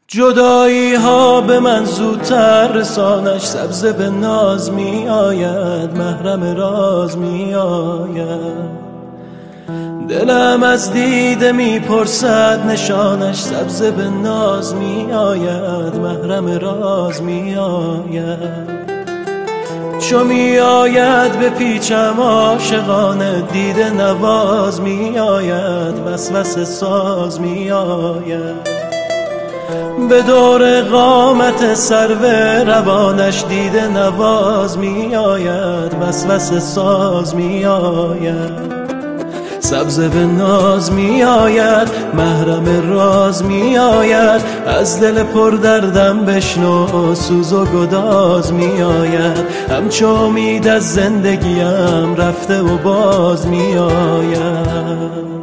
جدایی ها به من زودتر رسانش، سبز به ناز می آید، محرم راز می آید. دلم از دیده می پرسد نشانش، سبز به ناز می آید، محرم راز می آید. چو می آید به پیچم عاشقانه، دیده نواز می آید، وسوسه ساز می آید. به دور قامت سرو روانش دیده نواز می آید، وسوسه ساز می آید. سبز به ناز می آید، محرم راز می آید. از دل پر دردم بشنو، سوز و گداز می آید. همچو امید از زندگیم رفته و باز می آید.